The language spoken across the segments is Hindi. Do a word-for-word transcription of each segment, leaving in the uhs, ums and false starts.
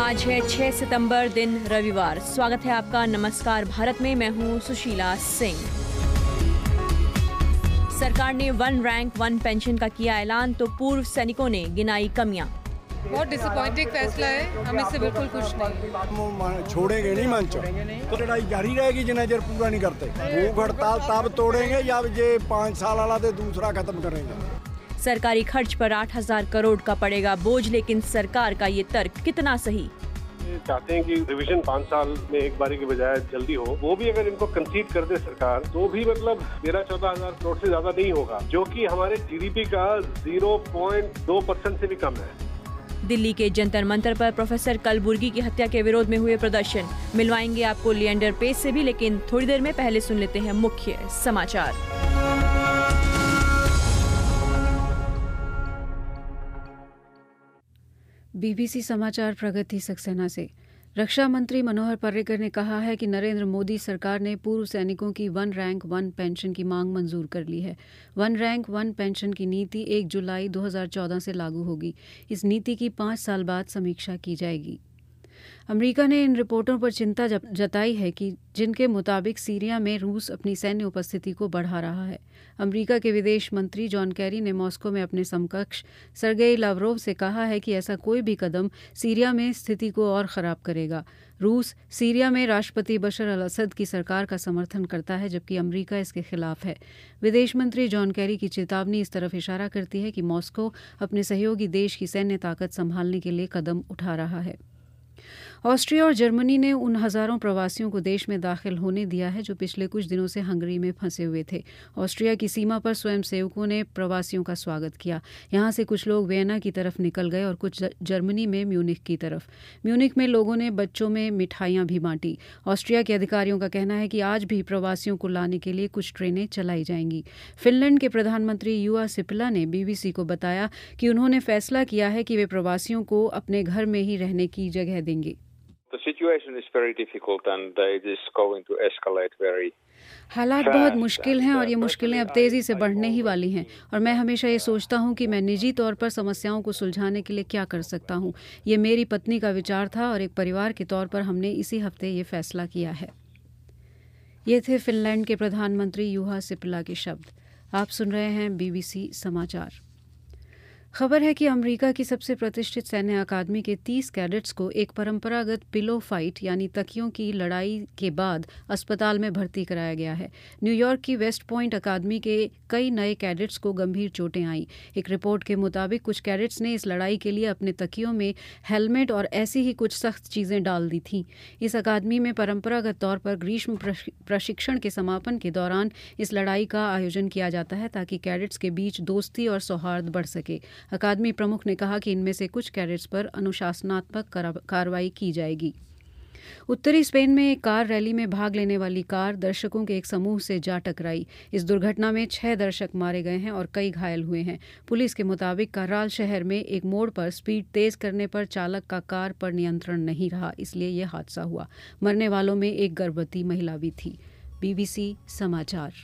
आज है छह सितंबर, दिन रविवार। स्वागत है आपका नमस्कार भारत में। मैं हूं सुशीला सिंह। सरकार ने वन रैंक वन पेंशन का किया ऐलान, तो पूर्व सैनिकों ने गिनाई कमियां। बहुत डिसअपॉइंटिंग फैसला है, हम इससे बिल्कुल खुश नहीं। छोड़ेंगे नहीं मंच, तो लड़ाई जारी रहेगी जिन्हें जर पूरा नहीं करते। भूख हड़ताल तब तोड़ेंगे या ये पाँच साल वाला दे दूसरा खत्म करेंगे। सरकारी खर्च पर आठ हजार करोड़ का पड़ेगा बोझ, लेकिन सरकार का ये तर्क कितना सही? चाहते हैं कि रिवीजन पाँच साल में एक बारी के बजाय जल्दी हो, वो भी अगर इनको कंसीड कर दे सरकार तो भी मतलब तेरह चौदह हजार करोड़ से ज्यादा नहीं होगा, जो कि हमारे जीडीपी का जीरो पॉइंट दो परसेंट से भी कम है। दिल्ली के जंतर मंतर पर प्रोफेसर कलबुर्गी की हत्या के विरोध में हुए प्रदर्शन। मिलवाएंगे आपको लिएंडर पेस से भी, लेकिन थोड़ी देर में पहले सुन लेते हैं मुख्य समाचार। बीबीसी समाचार प्रगति सक्सेना से। रक्षा मंत्री मनोहर पर्रिकर ने कहा है कि नरेंद्र मोदी सरकार ने पूर्व सैनिकों की वन रैंक वन पेंशन की मांग मंजूर कर ली है। वन रैंक वन पेंशन की नीति एक जुलाई दो हज़ार चौदह से लागू होगी। इस नीति की पाँच साल बाद समीक्षा की जाएगी। अमेरिका ने इन रिपोर्टों पर चिंता जताई है कि जिनके मुताबिक सीरिया में रूस अपनी सैन्य उपस्थिति को बढ़ा रहा है। अमेरिका के विदेश मंत्री जॉन कैरी ने मॉस्को में अपने समकक्ष सर्गेई लावरोव से कहा है कि ऐसा कोई भी कदम सीरिया में स्थिति को और ख़राब करेगा। रूस सीरिया में राष्ट्रपति बशर अल असद की सरकार का समर्थन करता है, जबकि अमेरिका इसके खिलाफ है। विदेश मंत्री जॉन कैरी की चेतावनी इस तरफ इशारा करती है कि मॉस्को अपने सहयोगी देश की सैन्य ताकत संभालने के लिए कदम उठा रहा है। ऑस्ट्रिया और जर्मनी ने उन हज़ारों प्रवासियों को देश में दाखिल होने दिया है जो पिछले कुछ दिनों से हंगरी में फंसे हुए थे। ऑस्ट्रिया की सीमा पर स्वयंसेवकों ने प्रवासियों का स्वागत किया। यहां से कुछ लोग वियना की तरफ निकल गए और कुछ जर्मनी में म्यूनिख की तरफ। म्यूनिख में लोगों ने बच्चों में मिठाइयां भी बांटी। ऑस्ट्रिया के अधिकारियों का कहना है कि आज भी प्रवासियों को लाने के लिए कुछ ट्रेनें चलाई जाएंगी। फिनलैंड के प्रधानमंत्री युवा सिपिला ने बीबीसी को बताया कि उन्होंने फैसला किया है कि वे प्रवासियों को अपने घर में ही रहने की जगह देंगे। The situation is very difficult and it is going to escalate very हालात बहुत मुश्किल हैं और ये मुश्किलें अब तेज़ी से बढ़ने ही वाली हैं, और मैं हमेशा ये सोचता हूँ कि मैं निजी तौर पर समस्याओं को सुलझाने के लिए क्या कर सकता हूँ। ये मेरी पत्नी का विचार था और एक परिवार के तौर पर हमने इसी हफ्ते ये फैसला किया है। ये थे फिनलैंड के प्रधानमंत्री युवा सिपिला के शब्द। आप सुन रहे हैं बीबीसी समाचार। खबर है कि अमेरिका की सबसे प्रतिष्ठित सैन्य अकादमी के तीस कैडेट्स को एक परंपरागत पिलो फाइट यानी तकियों की लड़ाई के बाद अस्पताल में भर्ती कराया गया है। न्यूयॉर्क की वेस्ट पॉइंट अकादमी के कई नए कैडेट्स को गंभीर चोटें आईं। एक रिपोर्ट के मुताबिक कुछ कैडेट्स ने इस लड़ाई के लिए अपने तकियों में हेलमेट और ऐसी ही कुछ सख्त चीज़ें डाल दी थीं। इस अकादमी में परंपरागत तौर पर ग्रीष्म प्रशिक्षण के समापन के दौरान इस लड़ाई का आयोजन किया जाता है ताकि कैडेट्स के बीच दोस्ती और सौहार्द बढ़ सके। अकादमी प्रमुख ने कहा कि इनमें से कुछ कैडेट्स पर अनुशासनात्मक कार्रवाई की जाएगी। उत्तरी स्पेन में एक कार रैली में भाग लेने वाली कार दर्शकों के एक समूह से जा टकराई। इस दुर्घटना में छह दर्शक मारे गए हैं और कई घायल हुए हैं। पुलिस के मुताबिक कराल शहर में एक मोड़ पर स्पीड तेज करने पर चालक का कार पर नियंत्रण नहीं रहा, इसलिए यह हादसा हुआ। मरने वालों में एक गर्भवती महिला भी थी। बीबीसी समाचार।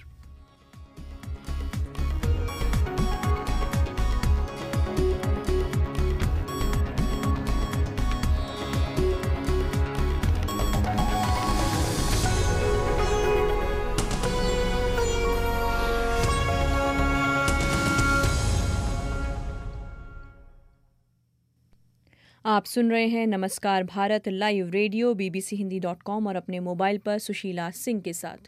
आप सुन रहे हैं नमस्कार Bharat live radio BBC Hindi dot com और अपने मोबाइल पर सुशीला सिंह के साथ।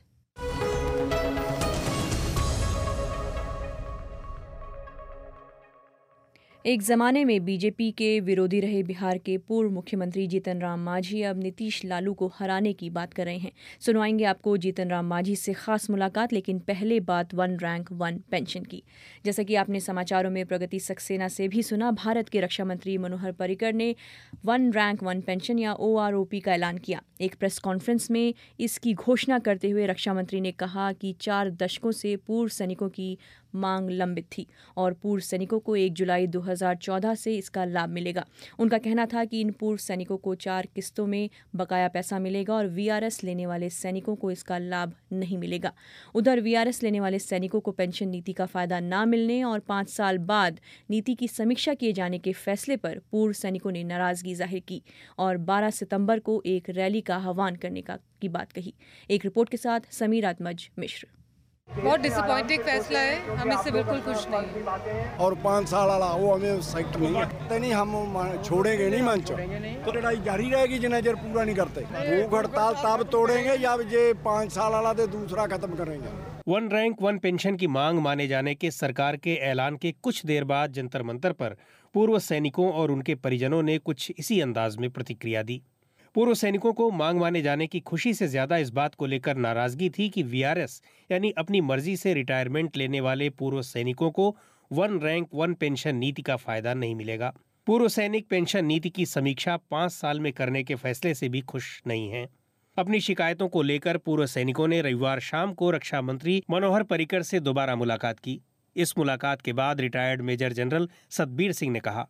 एक जमाने में बीजेपी के विरोधी रहे बिहार के पूर्व मुख्यमंत्री जीतन राम मांझी अब नीतीश लालू को हराने की बात कर रहे हैं। सुनवाएंगे आपको जीतन राम मांझी से खास मुलाकात, लेकिन पहले बात वन रैंक वन पेंशन की। जैसा कि आपने समाचारों में प्रगति सक्सेना से भी सुना, भारत के रक्षा मंत्री मनोहर पर्रिकर ने वन रैंक वन पेंशन या ओ आर ओ पी का ऐलान किया। एक प्रेस कॉन्फ्रेंस में इसकी घोषणा करते हुए रक्षा मंत्री ने कहा कि चार दशकों से पूर्व सैनिकों की मांग लंबित थी और पूर्व सैनिकों को एक जुलाई दो हज़ार चौदह से इसका लाभ मिलेगा। उनका कहना था कि इन पूर्व सैनिकों को चार किस्तों में बकाया पैसा मिलेगा और वीआरएस लेने वाले सैनिकों को इसका लाभ नहीं मिलेगा। उधर वीआरएस लेने वाले सैनिकों को पेंशन नीति का फायदा न मिलने और पाँच साल बाद नीति की समीक्षा किए जाने के फैसले पर पूर्व सैनिकों ने नाराजगी जाहिर की और बारह सितंबर को एक रैली का आह्वान करने का की बात कही। एक रिपोर्ट के साथ समीर आत्मज मिश्र। बहुत डिसअपॉइंटिंग फैसला है, हम इससे बिल्कुल खुश नहीं हैं। और पाँच साल वाला वो हमें सेट नहीं है, नहीं हम छोड़ेंगे नहीं मंच, तो लड़ाई जारी रहेगी जिन्हें जर पूरा नहीं करते। भूख हड़ताल तब तोड़ेंगे या ये पाँच साल वाला तो दूसरा खत्म करेंगे। वन रैंक वन पेंशन की मांग माने जाने के सरकार के ऐलान के कुछ देर बाद जंतर मंतर पर पूर्व सैनिकों और उनके परिजनों ने कुछ इसी अंदाज में प्रतिक्रिया दी। पूर्व सैनिकों को मांग माने जाने की खुशी से ज्यादा इस बात को लेकर नाराजगी थी कि वीआरएस यानी अपनी मर्जी से रिटायरमेंट लेने वाले पूर्व सैनिकों को वन रैंक वन पेंशन नीति का फायदा नहीं मिलेगा। पूर्व सैनिक पेंशन नीति की समीक्षा पाँच साल में करने के फैसले से भी खुश नहीं हैं। अपनी शिकायतों को लेकर पूर्व सैनिकों ने रविवार शाम को रक्षा मंत्री मनोहर पर्रिकर से दोबारा मुलाकात की। इस मुलाकात के बाद retired major general Satbir Singh ने कहा,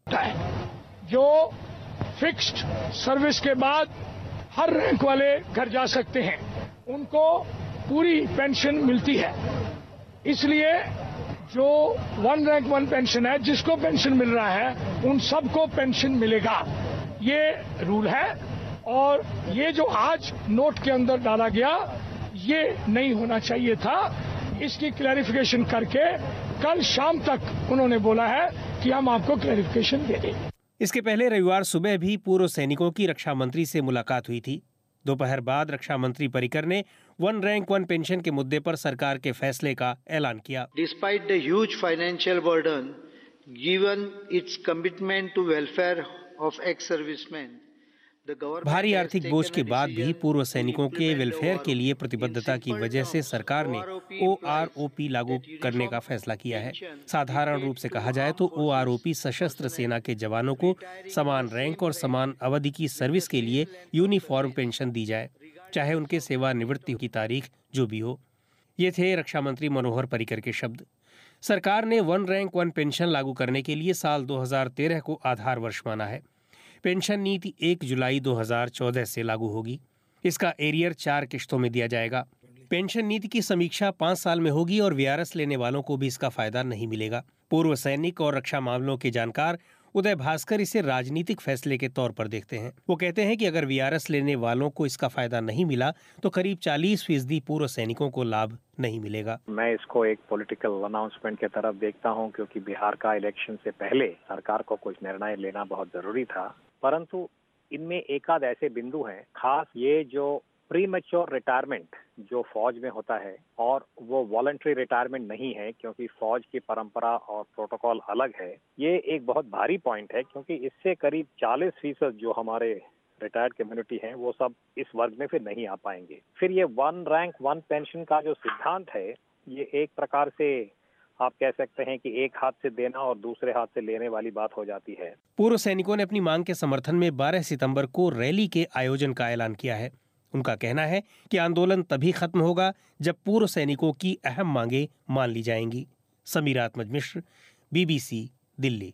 जो फिक्स्ड सर्विस के बाद हर रैंक वाले घर जा सकते हैं, उनको पूरी पेंशन मिलती है। इसलिए जो वन रैंक वन पेंशन है, जिसको पेंशन मिल रहा है उन सबको पेंशन मिलेगा, ये रूल है। और ये जो आज नोट के अंदर डाला गया ये नहीं होना चाहिए था। इसकी क्लैरिफिकेशन करके कल शाम तक उन्होंने बोला है कि हम आपको क्लैरिफिकेशन दे देंगे। इसके पहले रविवार सुबह भी पूर्व सैनिकों की रक्षा मंत्री से मुलाकात हुई थी। दोपहर बाद रक्षा मंत्री पर्रिकर ने वन रैंक वन पेंशन के मुद्दे पर सरकार के फैसले का ऐलान किया। Despite the huge financial burden given its commitment to welfare of ex servicemen, भारी आर्थिक बोझ के बाद भी पूर्व सैनिकों के वेलफेयर के लिए प्रतिबद्धता की वजह से सरकार ने ओ आर ओ पी लागू करने का फैसला किया है। साधारण रूप से कहा जाए तो ओ आर ओ पी सशस्त्र सेना के जवानों को समान रैंक और समान अवधि की सर्विस के लिए यूनिफॉर्म पेंशन दी जाए, चाहे उनके सेवानिवृत्ति की तारीख जो भी हो। ये थे रक्षा मंत्री मनोहर पर्रिकर के शब्द। सरकार ने वन रैंक वन पेंशन लागू करने के लिए साल दो हज़ार तेरह को आधार वर्ष माना है। पेंशन नीति एक जुलाई दो हज़ार चौदह से लागू होगी। इसका एरियर चार किश्तों में दिया जाएगा। पेंशन नीति की समीक्षा पाँच साल में होगी और वीआरएस लेने वालों को भी इसका फायदा नहीं मिलेगा। पूर्व सैनिक और रक्षा मामलों के जानकार उदय भास्कर इसे राजनीतिक फैसले के तौर पर देखते हैं। वो कहते हैं कि अगर वीआरएस लेने वालों को इसका फायदा नहीं मिला तो करीब चालीस फीसदी पूर्व सैनिकों को लाभ नहीं मिलेगा। मैं इसको एक पॉलिटिकल अनाउंसमेंट की तरफ देखता हूं, क्योंकि बिहार का इलेक्शन से पहले सरकार को कुछ निर्णय लेना बहुत जरूरी था। परंतु इनमें एक आध ऐसे बिंदु हैं, खास ये जो प्री मैच्योर रिटायरमेंट जो फौज में होता है और वो वॉलंटरी रिटायरमेंट नहीं है, क्योंकि फौज की परंपरा और प्रोटोकॉल अलग है। ये एक बहुत भारी पॉइंट है, क्योंकि इससे करीब चालीस फीसद जो हमारे रिटायर्ड कम्युनिटी हैं वो सब इस वर्ग में फिर नहीं आ पाएंगे। फिर ये वन रैंक वन पेंशन का जो सिद्धांत है, ये एक प्रकार से आप कह सकते हैं कि एक हाथ से देना और दूसरे हाथ से लेने वाली बात हो जाती है। पूर्व सैनिकों ने अपनी मांग के समर्थन में बारह सितंबर को रैली के आयोजन का ऐलान किया है। उनका कहना है कि आंदोलन तभी खत्म होगा जब पूर्व सैनिकों की अहम मांगे मान ली जाएंगी। समीर आत्मज मिश्र, बीबीसी, दिल्ली।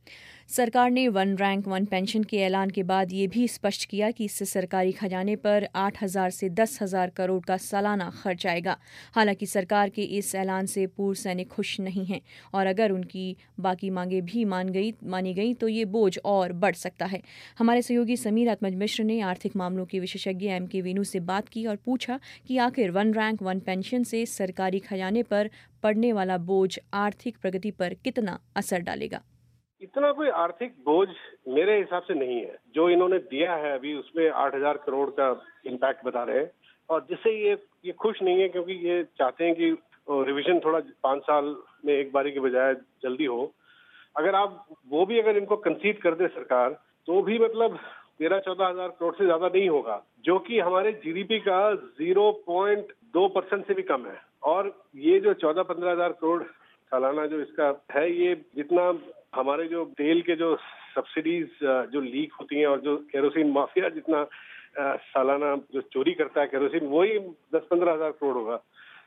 सरकार ने वन रैंक वन पेंशन के ऐलान के बाद ये भी स्पष्ट किया कि इससे सरकारी खजाने पर आठ हज़ार से दस हज़ार करोड़ का सालाना खर्च आएगा। हालांकि सरकार के इस ऐलान से पूर्व सैनिक खुश नहीं हैं और अगर उनकी बाकी मांगे भी मान गई मानी गई तो ये बोझ और बढ़ सकता है। हमारे सहयोगी समीर आत्मज मिश्र ने आर्थिक मामलों के विशेषज्ञ एम के वीनू से बात की और पूछा कि आखिर वन रैंक वन पेंशन से सरकारी खजाने पर पड़ने वाला बोझ आर्थिक प्रगति पर कितना असर डालेगा। इतना कोई आर्थिक बोझ मेरे हिसाब से नहीं है। जो इन्होंने दिया है अभी उसमें आठ हजार करोड़ का इम्पैक्ट बता रहे हैं, और जिससे ये ये खुश नहीं है, क्योंकि ये चाहते हैं कि रिवीजन थोड़ा पाँच साल में एक बारी के बजाय जल्दी हो। अगर आप वो भी अगर इनको कंसीड कर दे सरकार, तो भी मतलब तेरह चौदह हजार करोड़ से ज्यादा नहीं होगा, जो कि हमारे जीडीपी का जीरो पॉइंट दो परसेंट से भी कम है। और ये जो चौदह पंद्रह हजार करोड़ सालाना जो इसका है, ये जितना हमारे जो तेल के जो सब्सिडीज जो लीक होती हैं और जो केरोसिन माफिया जितना सालाना जो चोरी करता है केरोसिन, वही दस पंद्रह हजार करोड़ होगा।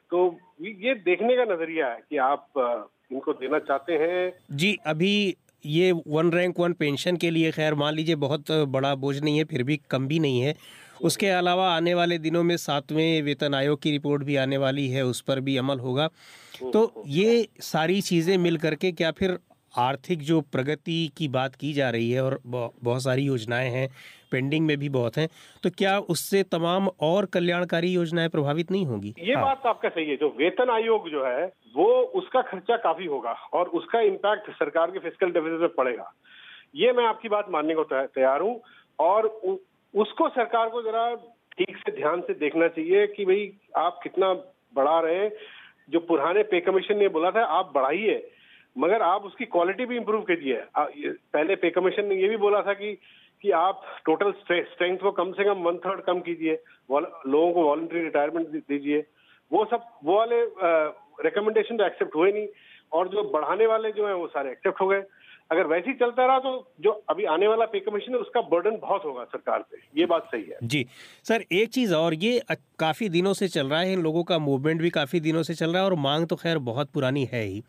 तो ये देखने का नजरिया है कि आप इनको देना चाहते हैं। जी, अभी ये वन रैंक वन पेंशन के लिए खैर मान लीजिए बहुत बड़ा बोझ नहीं है, फिर भी कम भी नहीं है। उसके अलावा आने वाले दिनों में सातवें वेतन आयोग की रिपोर्ट भी आने वाली है, उस पर भी अमल होगा। तो ये सारी चीज़ें मिल करके क्या फिर आर्थिक जो प्रगति की बात की जा रही है और बहुत सारी योजनाएं हैं, पेंडिंग में भी बहुत हैं, तो क्या उससे तमाम और कल्याणकारी योजनाएं प्रभावित नहीं होंगी? ये हाँ। बात आपका सही है। जो वेतन आयोग जो है वो उसका खर्चा काफी होगा और उसका इम्पैक्ट सरकार के फिस्कल डेफिसिट में पड़ेगा। ये मैं आपकी बात मानने को तैयार हूँ और उ, उसको सरकार को जरा ठीक से ध्यान से देखना चाहिए कि भाई आप कितना बढ़ा रहे हैं। जो पुराने पे कमीशन ने बोला था आप बढ़ाइए, मगर आप उसकी क्वालिटी भी इम्प्रूव कीजिए। पहले पे कमीशन ने ये भी बोला था कि कि आप टोटल स्ट्रेंथ को कम से कम वन थर्ड कम कीजिए, लोगों को वॉलंटरी रिटायरमेंट दीजिए। वो सब वो वाले रिकमेंडेशन तो एक्सेप्ट हुए नहीं और जो बढ़ाने वाले जो हैं वो सारे एक्सेप्ट हो गए। अगर वैसे ही चलता रहा तो जो अभी आने वाला पे कमीशन है उसका बर्डन बहुत होगा सरकार पे। ये बात सही है। जी सर, एक चीज़ और, ये काफ़ी दिनों से चल रहा है, इन लोगों का मूवमेंट भी काफ़ी दिनों से चल रहा है और मांग तो खैर बहुत पुरानी है ही।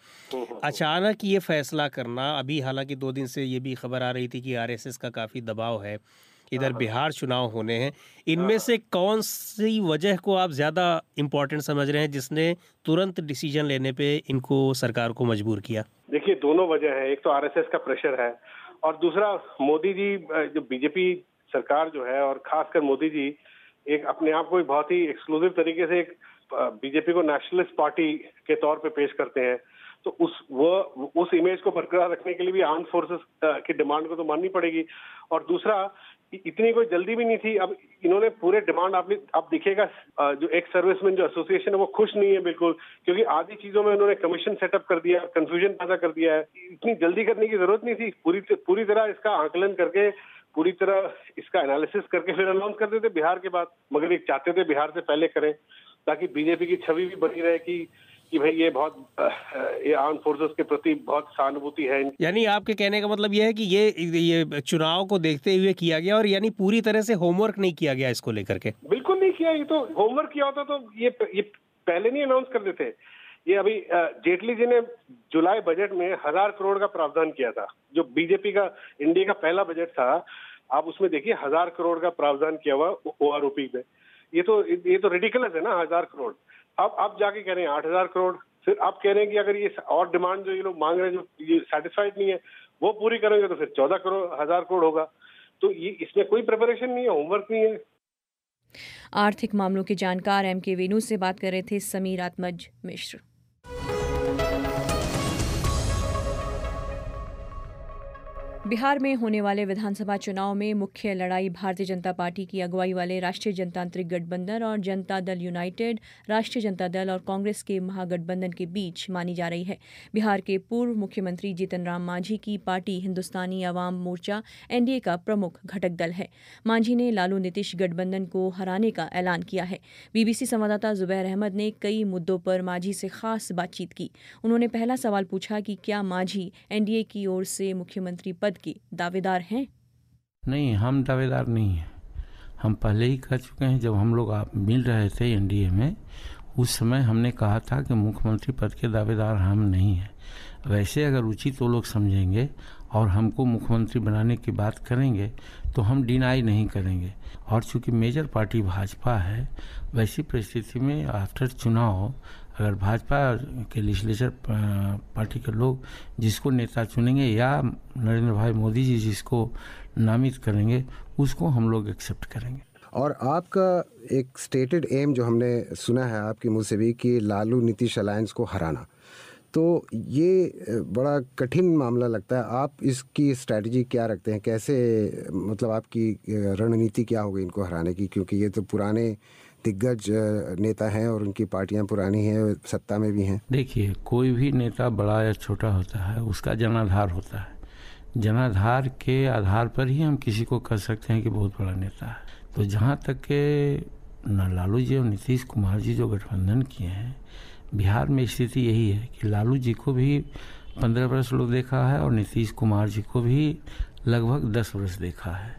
अचानक ये फैसला करना, अभी हालांकि दो दिन से ये भी खबर आ रही थी कि आरएसएस का काफ़ी दबाव है, इधर बिहार चुनाव होने हैं, इनमें से कौन सी वजह को आप ज़्यादा इम्पोर्टेंट समझ रहे हैं जिसने तुरंत डिसीजन लेने पे इनको सरकार को मजबूर किया? देखिए, दोनों वजह है। एक तो आरएसएस का प्रेशर है और दूसरा मोदी जी, जो बीजेपी सरकार जो है और खासकर मोदी जी एक अपने आप को बहुत ही एक्सक्लूसिव तरीके से एक बीजेपी को नेशनलिस्ट पार्टी के तौर पे पेश करते हैं। तो उस वो उस इमेज को बरकरार रखने के लिए भी आर्म्ड फोर्सेस की डिमांड को तो माननी पड़ेगी। और दूसरा, इतनी कोई जल्दी भी नहीं थी। अब इन्होंने पूरे डिमांड, आपने अब दिखेगा जो एक्स सर्विसमैन जो एसोसिएशन है वो खुश नहीं है बिल्कुल, क्योंकि आधी चीजों में उन्होंने कमीशन सेटअप कर दिया, कंफ्यूजन पैदा कर दिया है। इतनी जल्दी करने की जरूरत नहीं थी। पूरी पूरी तरह इसका आकलन करके, पूरी तरह इसका एनालिसिस करके फिर अनाउंस कर देते बिहार के बाद, मगर ये चाहते थे बिहार से पहले करें ताकि बीजेपी की छवि भी बनी रहे कि कि भाई ये बहुत ये आर्म फोर्सेस के प्रति बहुत सहानुभूति है। यानी आपके कहने का मतलब ये है कि ये ये चुनाव को देखते हुए किया गया और यानी पूरी तरह से होमवर्क नहीं किया गया इसको लेकर के? बिल्कुल नहीं किया। ये तो होमवर्क किया होता तो ये ये पहले नहीं अनाउंस कर देते। ये अभी जेटली जी ने जुलाई बजट में हजार करोड़ का प्रावधान किया था, जो बीजेपी का इंडिया का पहला बजट था। आप उसमें देखिए हजार करोड़ का प्रावधान किया हुआ ओआरओपी में। ये तो ये तो रिडिकुलस है ना, हजार करोड़। अब आप जाके कह रहे हैं आठ हजार करोड़, फिर आप कह रहे हैं कि अगर ये और डिमांड जो ये लोग मांग रहे हैं जो ये सेटिस्फाइड नहीं है वो पूरी करेंगे तो फिर चौदह करोड़ हजार करोड़ होगा। तो ये इसमें कोई प्रिपरेशन नहीं है, होमवर्क नहीं है। आर्थिक मामलों के जानकार एम के वेणु से बात कर रहे थे समीर आत्मज मिश्र। बिहार में होने वाले विधानसभा चुनाव में मुख्य लड़ाई भारतीय जनता पार्टी की अगुवाई वाले राष्ट्रीय जनतांत्रिक गठबंधन और जनता दल यूनाइटेड, राष्ट्रीय जनता दल और कांग्रेस के महागठबंधन के बीच मानी जा रही है। बिहार के पूर्व मुख्यमंत्री जीतन राम मांझी की पार्टी हिंदुस्तानी अवाम मोर्चा एनडीए का प्रमुख घटक दल है। मांझी ने लालू नीतीश गठबंधन को हराने का ऐलान किया है। बीबीसी संवाददाता जुबैर अहमद ने कई मुद्दों पर मांझी से खास बातचीत की। उन्होंने पहला सवाल पूछा कि क्या मांझी एनडीए की ओर से मुख्यमंत्री पद के दावेदार हैं? नहीं, हम दावेदार नहीं हैं। हम पहले ही कह चुके हैं, जब हम लोग आप मिल रहे थे एनडीए में, उस समय हमने कहा था कि मुख्यमंत्री पद के दावेदार हम नहीं हैं। वैसे अगर उचित वो लोग समझेंगे और हमको मुख्यमंत्री बनाने की बात करेंगे तो हम डिनाई नहीं करेंगे। और चूंकि मेजर पार्टी भाजपा है, वैसी परिस्थिति में आफ्टर चुनाव अगर भाजपा के लेजिस्लेचर पार्टी के लोग जिसको नेता चुनेंगे या नरेंद्र भाई मोदी जी जिसको नामित करेंगे उसको हम लोग एक्सेप्ट करेंगे। और आपका एक स्टेटेड एम जो हमने सुना है आपके मुंह से भी कि लालू नीतीश अलायंस को हराना, तो ये बड़ा कठिन मामला लगता है। आप इसकी स्ट्रैटेजी क्या रखते हैं? कैसे, मतलब आपकी रणनीति क्या होगी इनको हराने की? क्योंकि ये तो पुराने दिग्गज नेता हैं और उनकी पार्टियां पुरानी हैं, सत्ता में भी हैं। देखिए, कोई भी नेता बड़ा या छोटा होता है, उसका जनाधार होता है। जनाधार के आधार पर ही हम किसी को कह सकते हैं कि बहुत बड़ा नेता है। तो जहाँ तक के न लालू जी और नीतीश कुमार जी जो गठबंधन किए हैं, बिहार में स्थिति यही है कि लालू जी को भी पंद्रह वर्ष लोग देखा है और नीतीश कुमार जी को भी लगभग दस वर्ष देखा है।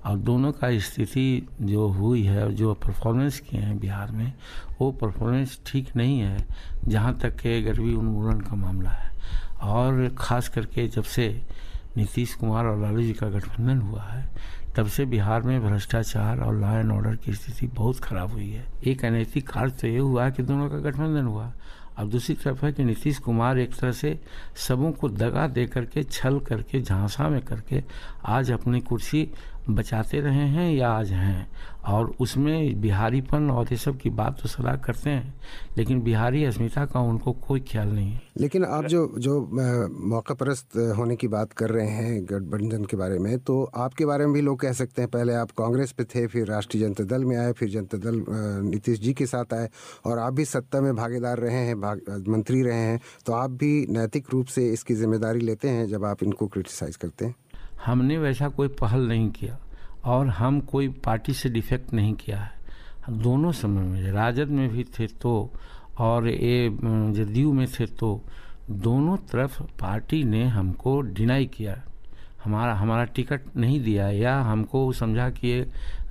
और दोनों का स्थिति जो हुई है और जो परफॉर्मेंस किए हैं बिहार में, वो परफॉर्मेंस ठीक नहीं है जहाँ तक के गरीबी उन्मूलन का मामला है। और ख़ास करके जब से नीतीश कुमार और लालू जी का गठबंधन हुआ है, तब से बिहार में भ्रष्टाचार और लॉ एंड ऑर्डर की स्थिति बहुत खराब हुई है। एक अनैतिक कार्य तो ये हुआ कि दोनों का गठबंधन हुआ, अब दूसरी तरफ है कि नीतीश कुमार एक तरह से सबों को दगा दे करके, छल करके, झांसा में करके आज अपनी कुर्सी बचाते रहे हैं या आज हैं, और उसमें बिहारीपन और ये सब की बात तो सलाह करते हैं, लेकिन बिहारी अस्मिता का उनको कोई ख्याल नहीं है। लेकिन आप जो जो मौका परस्त होने की बात कर रहे हैं गठबंधन के बारे में, तो आपके बारे में भी लोग कह सकते हैं, पहले आप कांग्रेस पे थे, फिर राष्ट्रीय जनता दल में आए, फिर जनता दल नीतीश जी के साथ आए, और आप भी सत्ता में भागीदार रहे हैं, भाग मंत्री रहे हैं, तो आप भी नैतिक रूप से इसकी जिम्मेदारी लेते हैं जब आप इनको क्रिटिसाइज करते हैं? हमने वैसा कोई पहल नहीं किया और हम कोई पार्टी से डिफेक्ट नहीं किया है। हम दोनों समय में, राजद में भी थे तो और ये जदयू में थे तो, दोनों तरफ पार्टी ने हमको डिनाई किया, हमारा हमारा टिकट नहीं दिया या हमको समझा कि ये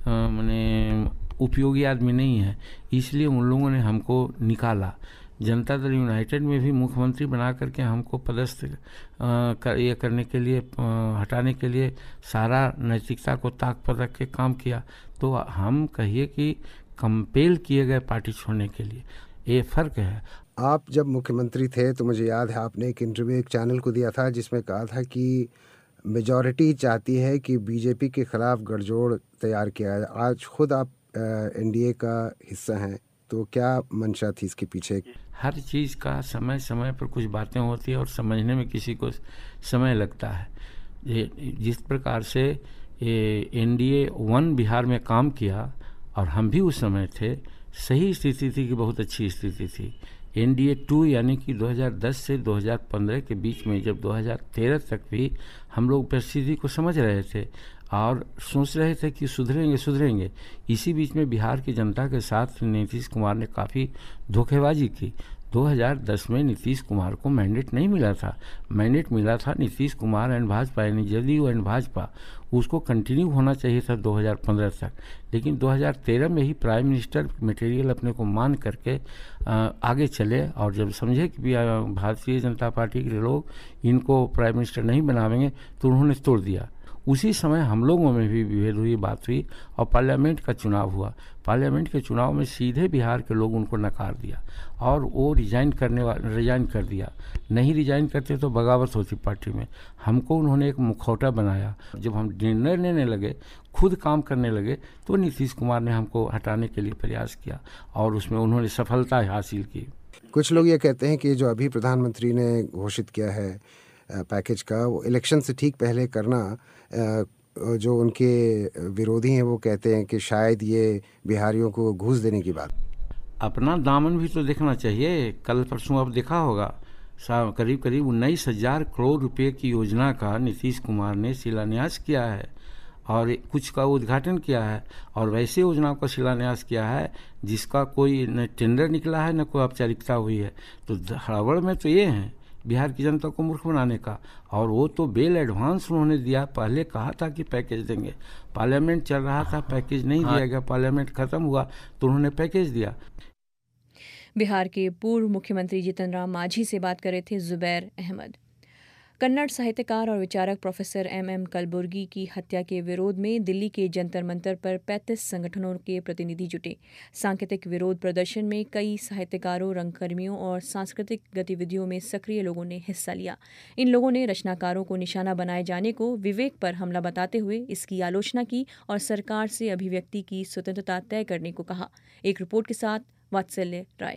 माने उपयोगी आदमी नहीं है, इसलिए उन लोगों ने हमको निकाला। जनता दल यूनाइटेड में भी मुख्यमंत्री बना करके हमको पदस्थ कर, ये करने के लिए, हटाने के लिए सारा नैतिकता को ताक पर रख के काम किया। तो हम कहिए कि कंपेल किए गए पार्टी छोड़ने के लिए, ये फ़र्क है। आप जब मुख्यमंत्री थे तो मुझे याद है आपने एक इंटरव्यू एक चैनल को दिया था जिसमें कहा था कि मेजॉरिटी चाहती है कि बीजेपी के खिलाफ गठजोड़ तैयार किया जाए। आज खुद आप एनडीए का हिस्सा हैं, तो क्या मंशा थी इसके पीछे? हर चीज़ का समय समय पर कुछ बातें होती है और समझने में किसी को समय लगता है। ये जिस प्रकार से ये एनडीए वन बिहार में काम किया और हम भी उस समय थे, सही स्थिति थी कि बहुत अच्छी स्थिति थी। एनडीए टू यानी कि दो हज़ार दस से दो हज़ार पंद्रह के बीच में, जब दो हज़ार तेरह तक भी हम लोग परिस्थिति को समझ रहे थे और सोच रहे थे कि सुधरेंगे सुधरेंगे इसी बीच में बिहार की जनता के साथ नीतीश कुमार ने काफ़ी धोखेबाजी की। दो हज़ार दस में नीतीश कुमार को मैंडेट नहीं मिला था, मैंडेट मिला था नीतीश कुमार एंड भाजपा यानी जदयू एंड भाजपा, उसको कंटिन्यू होना चाहिए था दो हज़ार पंद्रह तक, लेकिन दो हज़ार तेरह में ही प्राइम मिनिस्टर मटेरियल अपने को मान करके आ, आगे चले, और जब समझे कि भारतीय जनता पार्टी के लोग इनको प्राइम मिनिस्टर नहीं बनावेंगे तो उन्होंने तोड़ दिया। उसी समय हम लोगों में भी विभेद हुई, बात हुई और पार्लियामेंट का चुनाव हुआ। पार्लियामेंट के चुनाव में सीधे बिहार के लोग उनको नकार दिया और वो रिजाइन करने वाले रिजाइन कर दिया। नहीं रिजाइन करते तो बगावत होती पार्टी में। हमको उन्होंने एक मुखौटा बनाया। जब हम निर्णय लेने लगे, खुद काम करने लगे, तो नीतीश कुमार ने हमको हटाने के लिए प्रयास किया और उसमें उन्होंने सफलता हासिल की। कुछ लोग ये कहते हैं कि जो अभी प्रधानमंत्री ने घोषित किया है पैकेज का, वो इलेक्शन से ठीक पहले करना, जो उनके विरोधी हैं वो कहते हैं कि शायद ये बिहारियों को घूस देने की बात। अपना दामन भी तो देखना चाहिए। कल परसों अब देखा होगा, करीब करीब उन्नीस हजार करोड़ रुपए की योजना का नीतीश कुमार ने शिलान्यास किया है और कुछ का उद्घाटन किया है, और वैसे योजनाओं का शिलान्यास किया है जिसका कोई न टेंडर निकला है न कोई औपचारिकता हुई है। तो हड़बड़ में तो ये है बिहार की जनता को मूर्ख बनाने का, और वो तो बेल एडवांस उन्होंने दिया। पहले कहा था कि पैकेज देंगे, पार्लियामेंट चल रहा था, पैकेज नहीं दिया गया, पार्लियामेंट खत्म हुआ तो उन्होंने पैकेज दिया। बिहार के पूर्व मुख्यमंत्री जीतन राम मांझी से बात कर रहे थे जुबैर अहमद। कन्नड़ साहित्यकार और विचारक प्रोफेसर एम एम कलबुर्गी की हत्या के विरोध में दिल्ली के जंतर मंतर पर पैंतीस संगठनों के प्रतिनिधि जुटे। सांकेतिक विरोध प्रदर्शन में कई साहित्यकारों, रंगकर्मियों और सांस्कृतिक गतिविधियों में सक्रिय लोगों ने हिस्सा लिया। इन लोगों ने रचनाकारों को निशाना बनाए जाने को विवेक पर हमला बताते हुए इसकी आलोचना की और सरकार से अभिव्यक्ति की स्वतंत्रता तय करने को कहा। एक रिपोर्ट के साथ वात्सल्य राय।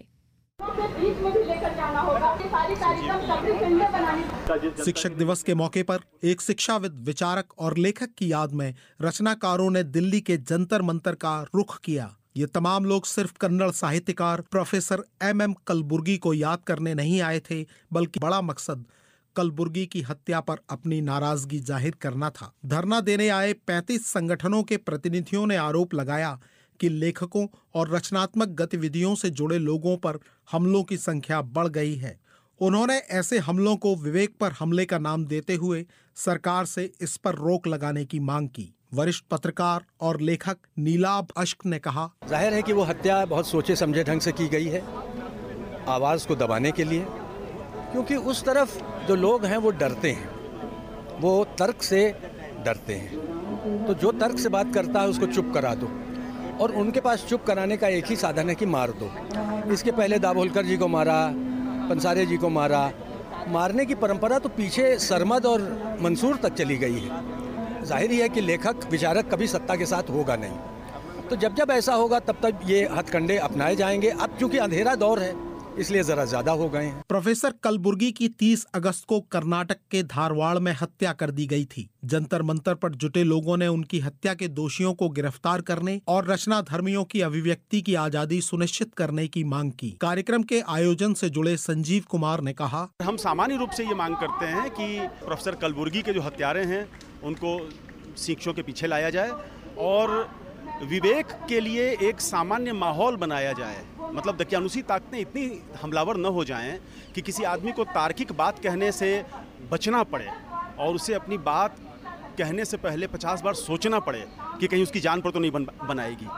शिक्षक दिवस के मौके पर एक शिक्षाविद, विचारक और लेखक की याद में रचनाकारों ने दिल्ली के जंतर मंतर का रुख किया। ये तमाम लोग सिर्फ कन्नड़ साहित्यकार प्रोफेसर एम एम कलबुर्गी को याद करने नहीं आए थे, बल्कि बड़ा मकसद कलबुर्गी की हत्या पर अपनी नाराजगी जाहिर करना था। धरना देने आए पैंतीस संगठनों के प्रतिनिधियों ने आरोप लगाया कि लेखकों और रचनात्मक गतिविधियों से जुड़े लोगों पर हमलों की संख्या बढ़ गई है। उन्होंने ऐसे हमलों को विवेक पर हमले का नाम देते हुए सरकार से इस पर रोक लगाने की मांग की। वरिष्ठ पत्रकार और लेखक नीलाभ अश्क ने कहा, जाहिर है कि वो हत्या बहुत सोचे समझे ढंग से की गई है, आवाज़ को दबाने के लिए, क्योंकि उस तरफ जो लोग हैं वो डरते हैं, वो तर्क से डरते हैं। तो जो तर्क से बात करता है उसको चुप करा दो, और उनके पास चुप कराने का एक ही साधन है कि मार दो। इसके पहले दाभोलकर जी को मारा, पंसारे जी को मारा। मारने की परंपरा तो पीछे सरमद और मंसूर तक चली गई है। जाहिर ही है कि लेखक विचारक कभी सत्ता के साथ होगा नहीं, तो जब जब ऐसा होगा तब तक ये हथकंडे अपनाए जाएंगे। अब चूंकि अंधेरा दौर है इसलिए जरा ज्यादा हो गए हैं। प्रोफेसर कलबुर्गी की तीस अगस्त को कर्नाटक के धारवाड़ में हत्या कर दी गई थी। जंतर मंतर पर जुटे लोगों ने उनकी हत्या के दोषियों को गिरफ्तार करने और रचना धर्मियों की अभिव्यक्ति की आजादी सुनिश्चित करने की मांग की। कार्यक्रम के आयोजन से जुड़े संजीव कुमार ने कहा, हम सामान्य रूप से ये मांग करते हैं कि प्रोफेसर कलबुर्गी के जो हत्यारे हैं उनको शिक्षों के पीछे लाया जाए और विवेक के लिए एक सामान्य माहौल बनाया जाए। मतलब दकियानुसी ताकतें इतनी हमलावर न हो जाएं कि किसी आदमी को तार्किक बात कहने से बचना पड़े और उसे अपनी बात कहने से पहले पचास बार सोचना पड़े कि कहीं उसकी जान पर तो नहीं बन, बनाएगी।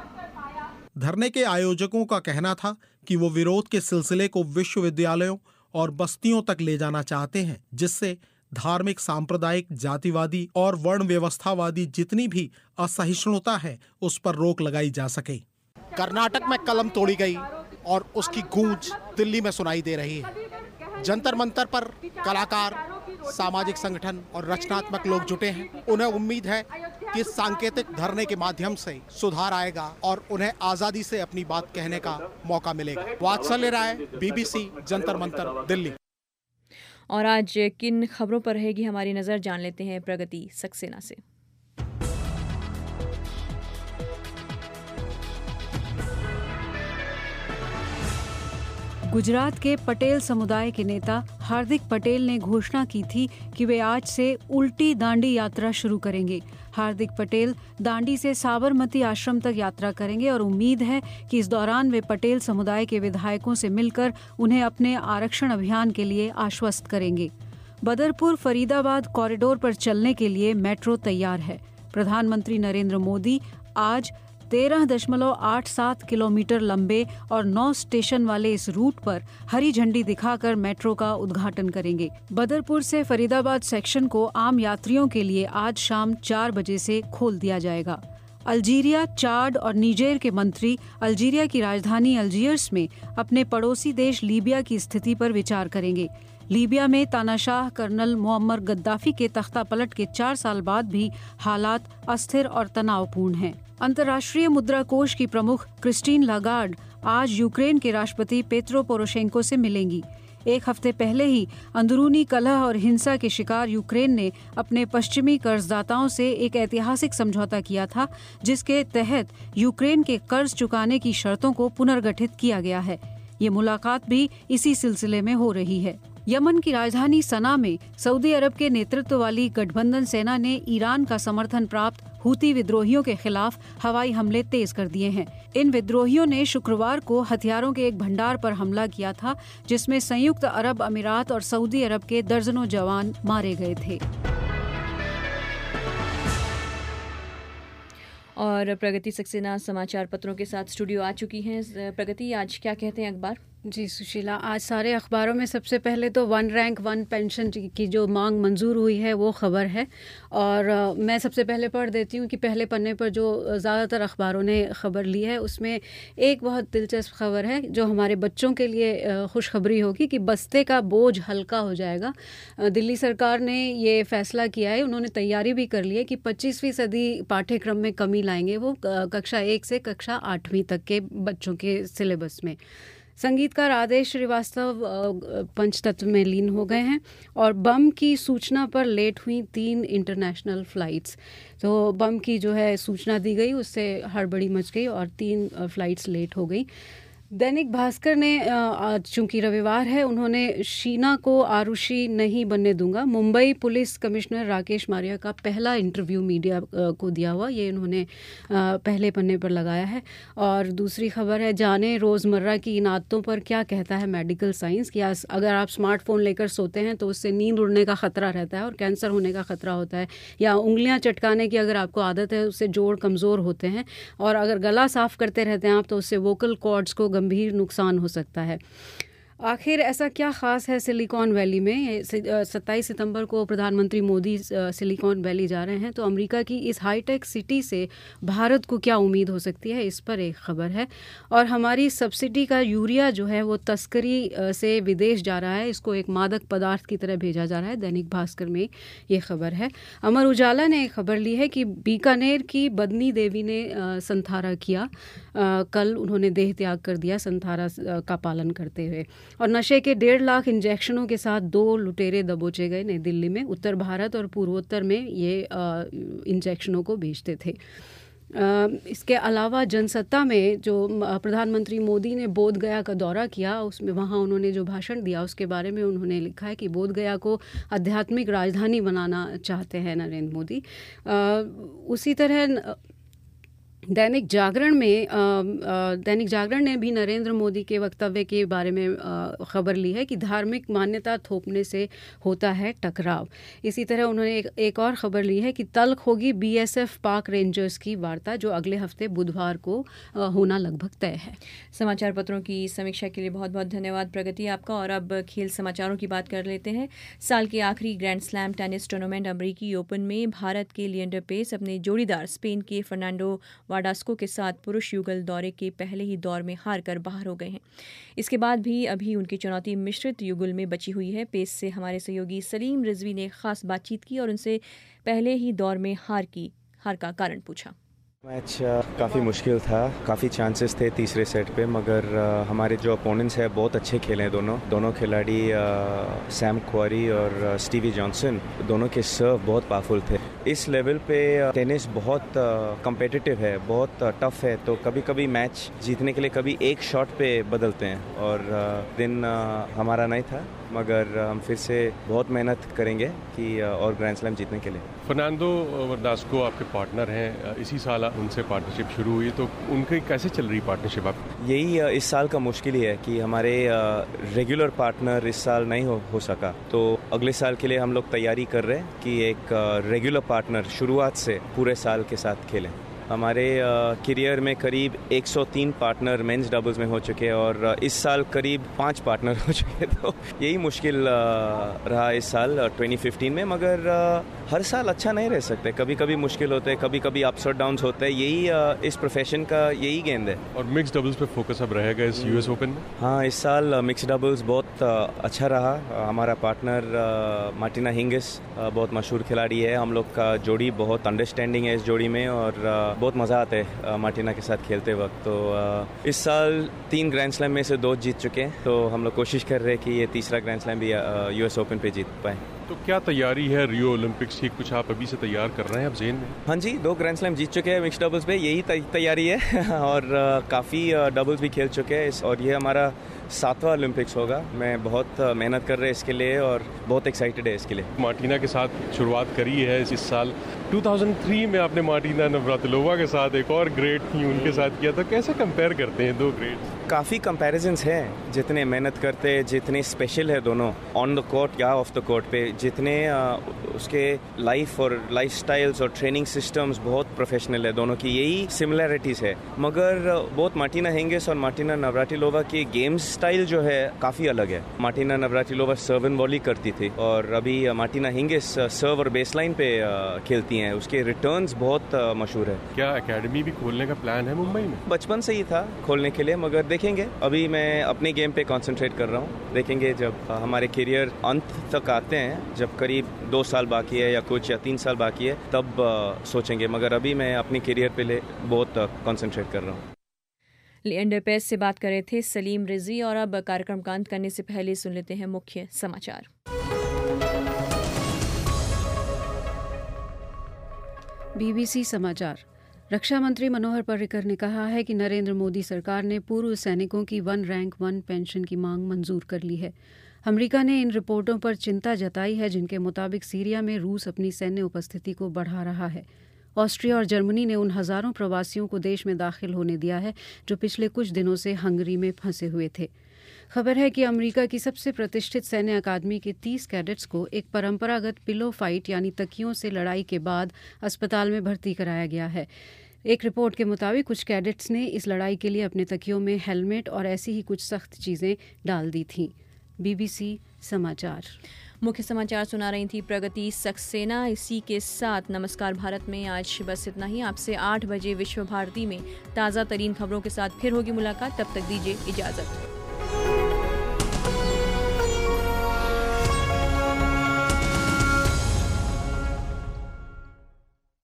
धरने के आयोजकों का कहना था कि वो विरोध के सिलसिले को विश्वविद्यालयों और बस्तियों तक ले जाना चाहते हैं, जिससे धार्मिक, सांप्रदायिक, जातिवादी और वर्ण व्यवस्थावादी जितनी भी असहिष्णुता है उस पर रोक लगाई जा सके। कर्नाटक में कलम तोड़ी गई और उसकी गूंज दिल्ली में सुनाई दे रही है। जंतर मंतर पर कलाकार, सामाजिक संगठन और रचनात्मक लोग जुटे हैं। उन्हें उम्मीद है कि सांकेतिक धरने के माध्यम से सुधार आएगा और उन्हें आजादी से अपनी बात कहने का मौका मिलेगा। वात्सल्य राय, बीबीसी, जंतर मंतर, दिल्ली। और आज किन खबरों पर रहेगी हमारी नज़र, जान लेते हैं प्रगति सक्सेना से। गुजरात के पटेल समुदाय के नेता हार्दिक पटेल ने घोषणा की थी कि वे आज से उल्टी दांडी यात्रा शुरू करेंगे। हार्दिक पटेल दांडी से साबरमती आश्रम तक यात्रा करेंगे और उम्मीद है कि इस दौरान वे पटेल समुदाय के विधायकों से मिलकर उन्हें अपने आरक्षण अभियान के लिए आश्वस्त करेंगे। बदरपुर फरीदाबाद कॉरिडोर पर चलने के लिए मेट्रो तैयार है। प्रधानमंत्री नरेंद्र मोदी आज तेरह दशमलव आठ सात किलोमीटर लंबे और नौ स्टेशन वाले इस रूट पर हरी झंडी दिखाकर मेट्रो का उद्घाटन करेंगे। बदरपुर से फरीदाबाद सेक्शन को आम यात्रियों के लिए आज शाम चार बजे से खोल दिया जाएगा। अल्जीरिया, चाड और निजेर के मंत्री अल्जीरिया की राजधानी अल्जियर्स में अपने पड़ोसी देश लीबिया की स्थिति पर विचार करेंगे। लीबिया में तानाशाह कर्नल मुअम्मर गद्दाफी के तख्ता पलट के चार साल बाद भी हालात अस्थिर और तनावपूर्ण हैं। अंतर्राष्ट्रीय मुद्रा कोष की प्रमुख क्रिस्टीन लागार्ड आज यूक्रेन के राष्ट्रपति पेट्रो पोरोशेंको से मिलेंगी। एक हफ्ते पहले ही अंदरूनी कलह और हिंसा के शिकार यूक्रेन ने अपने पश्चिमी कर्जदाताओं से एक ऐतिहासिक समझौता किया था, जिसके तहत यूक्रेन के कर्ज चुकाने की शर्तों को पुनर्गठित किया गया है। ये मुलाकात भी इसी सिलसिले में हो रही है। यमन की राजधानी सना में सऊदी अरब के नेतृत्व वाली गठबंधन सेना ने ईरान का समर्थन प्राप्त हूती विद्रोहियों के खिलाफ हवाई हमले तेज कर दिए हैं। इन विद्रोहियों ने शुक्रवार को हथियारों के एक भंडार पर हमला किया था, जिसमें संयुक्त अरब अमीरात और सऊदी अरब के दर्जनों जवान मारे गए थे। और प्रगति सक्सेना समाचार पत्रों के साथ स्टूडियो आ चुकी हैं। प्रगति, आज क्या कहते हैं अखबार? जी सुशीला, आज सारे अखबारों में सबसे पहले तो वन रैंक वन पेंशन की जो मांग मंजूर हुई है वो खबर है, और आ, मैं सबसे पहले पढ़ देती हूँ कि पहले पन्ने पर जो ज़्यादातर अखबारों ने खबर ली है उसमें एक बहुत दिलचस्प खबर है जो हमारे बच्चों के लिए खुशखबरी होगी कि बस्ते का बोझ हल्का हो जाएगा। दिल्ली सरकार ने ये फैसला किया है, उन्होंने तैयारी भी कर ली है कि पच्चीसवीं सदी पाठ्यक्रम में कमी लाएंगे वो कक्षा एक से कक्षा आठवीं तक के बच्चों के सिलेबस में। संगीतकार आदेश श्रीवास्तव पंचतत्व में लीन हो गए हैं और बम की सूचना पर लेट हुई तीन इंटरनेशनल फ़्लाइट्स। तो बम की जो है सूचना दी गई, उससे हड़बड़ी मच गई और तीन फ़्लाइट्स लेट हो गई। दैनिक भास्कर ने आज चूंकि रविवार है, उन्होंने शीना को आरुषि नहीं बनने दूंगा, मुंबई पुलिस कमिश्नर राकेश मारिया का पहला इंटरव्यू मीडिया को दिया हुआ, ये इन्होंने पहले पन्ने पर लगाया है। और दूसरी खबर है, जाने रोज़मर्रा की इन आदतों पर क्या कहता है मेडिकल साइंस, कि अगर आप स्मार्टफोन लेकर सोते हैं तो उससे नींद उड़ने का ख़तरा रहता है और कैंसर होने का ख़तरा होता है, या उंगलियां चटकाने की अगर आपको आदत है उससे जोड़ कमज़ोर होते हैं, और अगर गला साफ़ करते रहते हैं आप तो उससे वोकल कॉर्ड्स को गंभीर नुकसान हो सकता है। आखिर ऐसा क्या ख़ास है सिलिकॉन वैली में? सत्ताईस सितंबर को प्रधानमंत्री मोदी सिलिकॉन वैली जा रहे हैं, तो अमेरिका की इस हाईटेक सिटी से भारत को क्या उम्मीद हो सकती है, इस पर एक ख़बर है। और हमारी सब्सिडी का यूरिया जो है वो तस्करी से विदेश जा रहा है, इसको एक मादक पदार्थ की तरह भेजा जा रहा है, दैनिक भास्कर में ये खबर है। अमर उजाला ने एक खबर ली है कि बीकानेर की बदनी देवी ने संथारा किया, आ, कल उन्होंने देह त्याग कर दिया संथारा का पालन करते हुए। और नशे के डेढ़ लाख इंजेक्शनों के साथ दो लुटेरे दबोचे गए नई दिल्ली में। उत्तर भारत और पूर्वोत्तर में ये इंजेक्शनों को बेचते थे। आ, इसके अलावा जनसत्ता में जो प्रधानमंत्री मोदी ने बोध गया का दौरा किया, उसमें वहाँ उन्होंने जो भाषण दिया उसके बारे में उन्होंने लिखा है कि बोध गया को आध्यात्मिक राजधानी बनाना चाहते हैं नरेंद्र मोदी। आ, उसी तरह दैनिक जागरण में आ, आ, दैनिक जागरण ने भी नरेंद्र मोदी के वक्तव्य के बारे में खबर ली है कि धार्मिक मान्यता थोपने से होता है टकराव। इसी तरह उन्होंने एक, एक और खबर ली है कि तल्ख होगी बीएसएफ पाक रेंजर्स की वार्ता, जो अगले हफ्ते बुधवार को आ, होना लगभग तय है। समाचार पत्रों की समीक्षा के लिए बहुत बहुत धन्यवाद प्रगति आपका। और अब खेल समाचारों की बात कर लेते हैं। साल के आखिरी ग्रैंड स्लैम टेनिस टूर्नामेंट अमरीकी ओपन में भारत के लिएंडर पेस अपने जोड़ीदार स्पेन के फर्नांडो वाडास्को के साथ पुरुष युगल दौरे के पहले ही दौर में हार कर बाहर हो गए हैं। इसके बाद भी अभी उनकी चुनौती मिश्रित युगल में बची हुई है। पेस से हमारे सहयोगी सलीम रिजवी ने खास बातचीत की और उनसे पहले ही दौर में हार की हार का कारण पूछा। मैच काफ़ी मुश्किल था, काफ़ी चांसेस थे तीसरे सेट पे, मगर uh, हमारे जो अपोनेंट्स हैं बहुत अच्छे खेले हैं। दोनों दोनों खिलाड़ी uh, सैम क्वारी और uh, स्टीवी जॉनसन, दोनों के सर्व बहुत पावरफुल थे। इस लेवल पे uh, टेनिस बहुत कम्पिटिटिव uh, है, बहुत टफ uh, है, तो कभी कभी मैच जीतने के लिए कभी एक शॉट पे बदलते हैं, और uh, दिन uh, हमारा नहीं था, मगर हम फिर से बहुत मेहनत करेंगे कि और ग्रैंड स्लैम जीतने के लिए। फर्नांडो वाडास्को आपके पार्टनर हैं, इसी साल उनसे पार्टनरशिप शुरू हुई, तो उनकी कैसे चल रही पार्टनरशिप आप? यही इस साल का मुश्किल ही है कि हमारे रेगुलर पार्टनर इस साल नहीं हो, हो सका, तो अगले साल के लिए हम लोग तैयारी कर रहे हैं कि एक रेगुलर पार्टनर शुरुआत से पूरे साल के साथ खेलें। हमारे करियर में करीब एक सौ तीन पार्टनर मेंस डबल्स में हो चुके हैं, और इस साल करीब पाँच पार्टनर हो चुके हैं, तो यही मुश्किल रहा इस साल ट्वेंटी फिफ्टीन में। मगर हर साल अच्छा नहीं रह सकते, कभी कभी मुश्किल होते हैं, कभी कभी अप्स और डाउन्स होते हैं, यही इस प्रोफेशन का यही गेंद है। और मिक्स डबल्स पे फोकस अब रहेगा इस यूएस ओपन में? हाँ, इस साल मिक्स डबल्स बहुत अच्छा रहा। हमारा पार्टनर मार्टिना हिंगिस बहुत मशहूर खिलाड़ी है, हम लोग का जोड़ी बहुत अंडरस्टैंडिंग है इस जोड़ी में, और बहुत मज़ा आता है मार्टिना के साथ खेलते वक्त। तो इस साल तीन ग्रैंड स्लैम में से दो जीत चुके हैं, तो हम लोग कोशिश कर रहे हैं कि ये तीसरा ग्रैंड स्लैम भी यूएस ओपन पे जीत पाए। तो क्या तैयारी है रियो ओलंपिक्स की, कुछ आप अभी से तैयार कर रहे हैं अब जेन में? हाँ जी, दो ग्रैंड स्लैम जीत चुके हैं मिक्स डबल्स पे, यही तैयारी है और काफ़ी डबल्स भी खेल चुके हैं, और ये हमारा सातवां ओलंपिक्स होगा। मैं बहुत मेहनत कर रहे हैं इसके लिए और बहुत एक्साइटेड है इसके लिए। मार्टिना के साथ शुरुआत करी है इस साल, दो हज़ार तीन में आपने मार्टिना नवरातिलोवा के साथ एक और ग्रेट थी उनके साथ किया, तो कैसे कंपेयर करते हैं दो ग्रेट? काफ़ी कंपैरिजन्स हैं, जितने मेहनत करते हैं, जितने स्पेशल है दोनों ऑन द कोर्ट या ऑफ द कोर्ट पे, जितने उसके लाइफ और लाइफ स्टाइल्स और ट्रेनिंग सिस्टम्स बहुत प्रोफेशनल है दोनों की, यही सिमिलैरिटीज़ है। मगर बहुत मार्टिना हिंगिस और मार्टिना नवरातिलोवा की गेम स्टाइल जो है काफ़ी अलग है। Martina Navratilova serve and volley करती थी, और अभी मार्टिना हिंगिस सर्व और बेसलाइन पे खेलती हैं, उसके रिटर्न्स बहुत मशहूर है। क्या एकेडमी भी खोलने का प्लान है मुंबई में? बचपन से ही था खोलने के लिए, मगर देखेंगे, अभी मैं अपने गेम पे कंसंट्रेट कर रहा हूँ। देखेंगे जब हमारे करियर अंत तक आते हैं, जब करीब दो साल बाकी है या कुछ या तीन साल बाकी है, तब सोचेंगे, मगर अभी मैं अपने करियर पे ले बहुत कंसंट्रेट कर रहा हूँ। लिएंडर पेस से बात कर रहे थे सलीम रिजवी। और अब कार्यक्रम का अंत करने से पहले सुन लेते हैं मुख्य समाचार। बीबीसी समाचार। रक्षा मंत्री मनोहर पर्रिकर ने कहा है कि नरेंद्र मोदी सरकार ने पूर्व सैनिकों की वन रैंक वन पेंशन की मांग मंजूर कर ली है। अमेरिका ने इन रिपोर्टों पर चिंता जताई है जिनके मुताबिक सीरिया में रूस अपनी सैन्य उपस्थिति को बढ़ा रहा है। ऑस्ट्रिया और जर्मनी ने उन हज़ारों प्रवासियों को देश में दाखिल होने दिया है जो पिछले कुछ दिनों से हंगरी में फंसे हुए थे। खबर है कि अमेरिका की सबसे प्रतिष्ठित सैन्य अकादमी के तीस कैडेट्स को एक परंपरागत पिलो फाइट यानी तकियों से लड़ाई के बाद अस्पताल में भर्ती कराया गया है। एक रिपोर्ट के मुताबिक कुछ कैडेट्स ने इस लड़ाई के लिए अपने तकियों में हेलमेट और ऐसी ही कुछ सख्त चीज़ें डाल दी थीं। बीबीसी समाचार। मुख्य समाचार सुना रही थी प्रगति सक्सेना। इसी के साथ नमस्कार भारत में आज बस इतना ही। आपसे आठ बजे विश्व भारती में ताज़ा तरीन खबरों के साथ फिर होगी मुलाकात। तब तक दीजिए इजाज़त।